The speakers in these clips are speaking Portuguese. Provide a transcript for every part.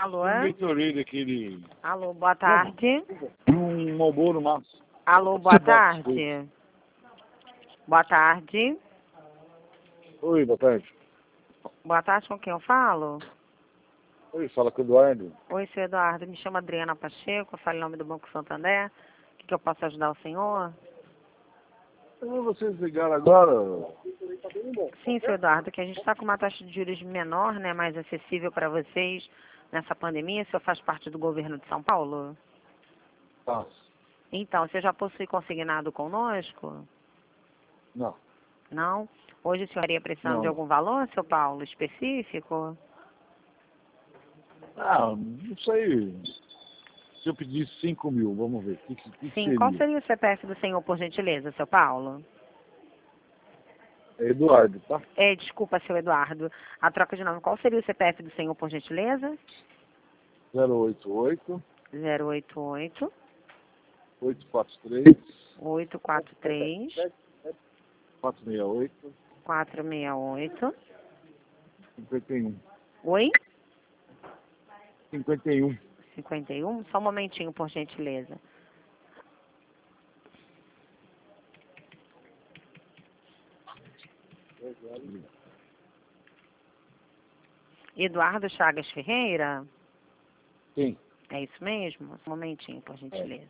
Alô? Vitorino, aquele... Alô, boa tarde. Um Marlboro Maço. Alô, boa tarde. Boa tarde. Oi, boa tarde. Boa tarde, com quem eu falo? Oi, fala com o Eduardo. Oi, seu Eduardo. Me chamo Adriana Pacheco, eu falo em nome do Banco Santander. O que eu posso ajudar o senhor? Vocês ligaram agora? Sim, seu Eduardo, que a gente está com uma taxa de juros menor, né, mais acessível para vocês nessa pandemia. O senhor faz parte do governo de São Paulo? Faço. Então, você já possui consignado conosco? Não. Não? Hoje o senhor estaria precisando de Não. algum valor, seu Paulo, específico? Não sei. Se eu pedir 5 mil, vamos ver. O que Sim, seria? qual seria o CPF do senhor, por gentileza, seu Paulo? É Eduardo, tá? Desculpa, seu Eduardo. A troca de nome, qual seria o CPF do senhor, por gentileza? 088 088 843 843 468 468. 51. Oi? 51. 51? Só um momentinho, por gentileza. Eduardo Chagas Ferreira? Sim. É isso mesmo? Só um momentinho, por gentileza.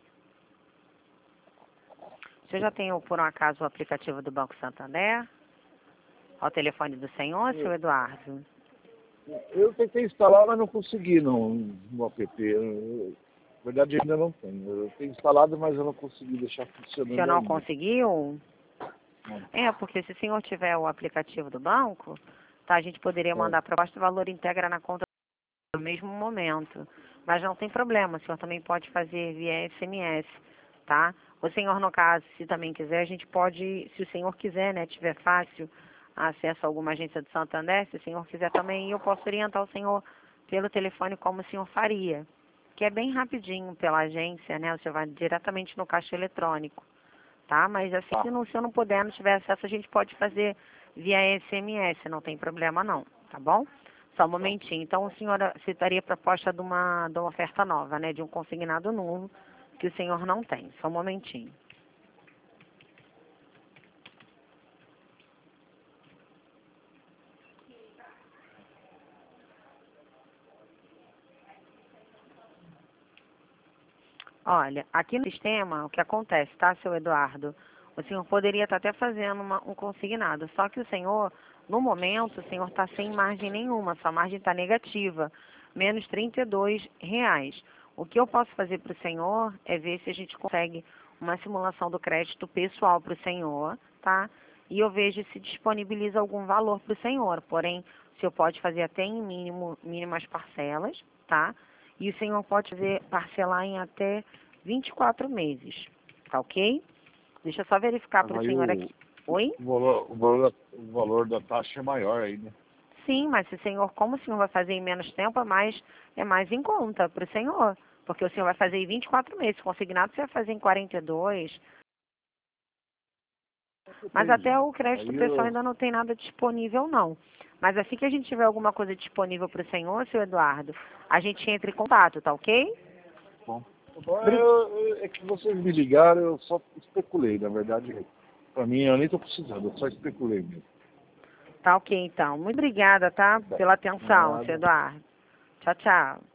Você já tem, por um acaso, o aplicativo do Banco Santander? Ao telefone do senhor, seu Eduardo? Eu tentei instalar, mas não consegui no app. Na verdade, ainda não tenho. Eu tenho instalado, mas eu não consegui deixar O funcionando senhor não ainda. conseguiu? Não. Porque se o senhor tiver o aplicativo do banco, tá, a gente poderia mandar a proposta, o valor integra na conta no mesmo momento. Mas não tem problema, o senhor também pode fazer via SMS, tá? O senhor, no caso, se também quiser, a gente pode, se o senhor quiser, né, tiver fácil acesso a alguma agência do Santander, se o senhor quiser também, eu posso orientar o senhor pelo telefone como o senhor faria, que é bem rapidinho pela agência, né? O senhor vai diretamente no caixa eletrônico, tá? Mas assim, se o senhor não puder, não tiver acesso, a gente pode fazer via SMS, não tem problema não, tá bom? Só um momentinho. Então, o senhor citaria a proposta de uma oferta nova, né? De um consignado novo, que o senhor não tem. Só um momentinho. Olha, aqui no sistema, o que acontece, tá, seu Eduardo? O senhor poderia estar até fazendo um consignado, só que o senhor, no momento, o senhor está sem margem nenhuma, sua margem está negativa, menos R$ 32. O que eu posso fazer para o senhor é ver se a gente consegue uma simulação do crédito pessoal para o senhor, tá? E eu vejo se disponibiliza algum valor para o senhor, porém, o senhor pode fazer até em mínimas parcelas, tá? E o senhor pode parcelar em até 24 meses, tá ok? Deixa eu só verificar para o senhor aqui. Oi? O valor da taxa é maior aí, né? Sim, mas se o senhor, como o senhor vai fazer em menos tempo, é mais em conta para o senhor. Porque o senhor vai fazer em 24 meses. Consignado você vai fazer em 42. Mas até o crédito pessoal ainda não tem nada disponível, não. Mas assim que a gente tiver alguma coisa disponível para o senhor, seu Eduardo, a gente entra em contato, tá ok? Bom. É que vocês me ligaram, eu só especulei, na verdade. Pra mim, eu nem tô precisando, eu só especulei mesmo. Tá ok, então. Muito obrigada, tá? Pela atenção, seu Eduardo. Tchau, tchau.